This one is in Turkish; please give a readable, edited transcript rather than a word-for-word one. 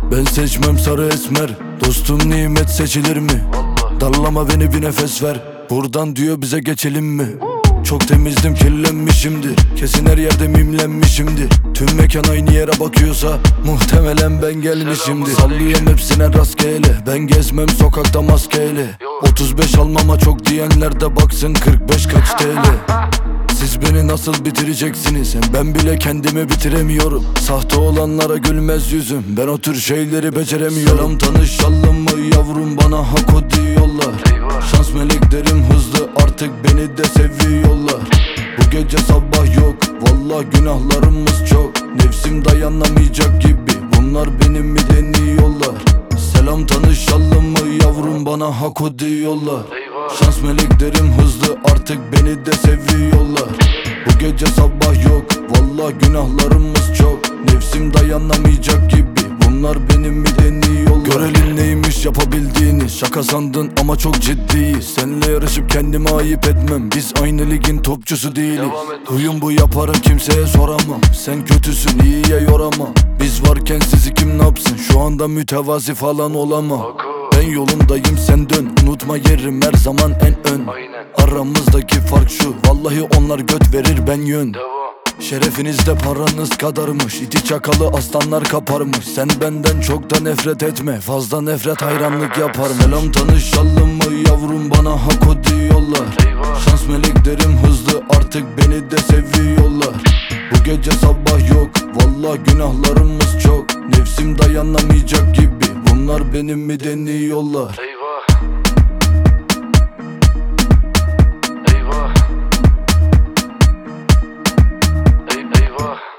Ben seçmem sarı esmer, dostum nimet seçilir mi? Darlama beni bir nefes ver, buradan diyor bize geçelim mi? Çok temizdim kirlenmişimdir, kesin her yerde mimlenmişimdir. Tüm mekan aynı yere bakıyorsa muhtemelen ben gelmişimdir. Sallıyorum hepsine rastgele, ben gezmem sokakta maskeyle. 35 almama çok diyenler de baksın 45 kaç TL. Siz beni nasıl bitireceksiniz? Ben bile kendimi bitiremiyorum. Sahte olanlara gülmez yüzüm, ben o tür şeyleri beceremiyorum. Selam tanışalım mı yavrum, bana hak o diyorlar. Şans meleklerim hızlı, artık beni de seviyorlar. Bu gece sabah yok, vallahi günahlarımız çok. Nefsim dayanamayacak gibi, bunlar benim mi deniyorlar. Selam tanışalım mı yavrum, bana hak o diyorlar. Şans meleklerim hızlı, artık beni de seviyorlar. Bu gece sabah yok, vallahi günahlarımız çok. Nefsim dayanamayacak gibi, bunlar benim mi deniyorlar. Görelim neymiş yapabildiğini, şaka sandın ama çok ciddiyiz. Seninle yarışıp kendime ayıp etmem, biz aynı ligin topçusu değiliz. Huyum bu, yaparım kimseye soramam. Sen kötüsün, iyiye yoramam. Biz varken sizi kim ne yapsın, şu anda mütevazi falan olamam. Ben yolundayım sen dön, unutma yerim her zaman en ön. Aramızdaki fark şu, vallahi onlar göt verir ben yön. Şerefinizde paranız kadarmış, iti çakalı aslanlar kaparmış. Sen benden çok da nefret etme, fazla nefret hayranlık yapar. Selam tanışalım mı yavrum, bana hak o diyorlar. Şans meleklerim hızlı, artık beni de seviyorlar. Bu gece sabah yok, vallahi günahlarımız çok. Nefsim dayanamayacak gibi, bunlar benim mi deniyorlar. Eyvah. Eyvah.